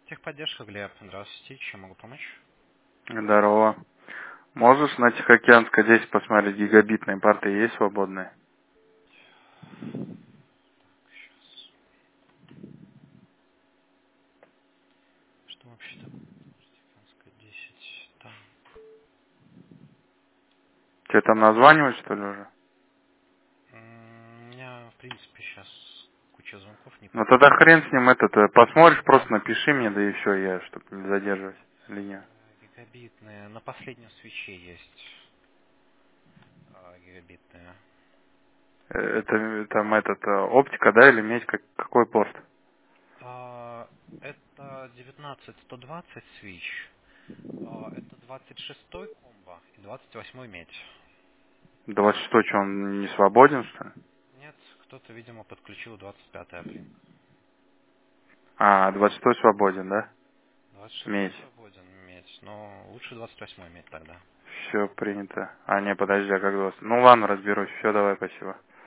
Техподдержка, Глеб. Здравствуйте. Чем могу помочь? Здорово. Можешь на Тихоокеанской 10 посмотреть, гигабитные порты есть свободные? Сейчас. Что вообще там? Техподдержка 10. Там. Тебе там названивать, что ли, уже? У меня, в принципе, сейчас куча звонков не Ну по тогда поводу хрен с ним посмотришь, гигабитных. просто напиши мне, да и все, я, чтобы не задерживать линию. Гигабитные. На последнем свече есть гигабитные. Это там оптика, да, или медь, какой порт? Это 19120 свич. Это 26-й комбо и 28-й медь. 26 что, он не свободен, что ли? Нет, кто-то, видимо, подключил 25-й облинк. А, 26 свободен, да? 26-й Медь. свободен медь, но лучше 28-й медь тогда. Все принято. А, не, подожди, а как 20? Ну ладно, разберусь. Все, давай, спасибо.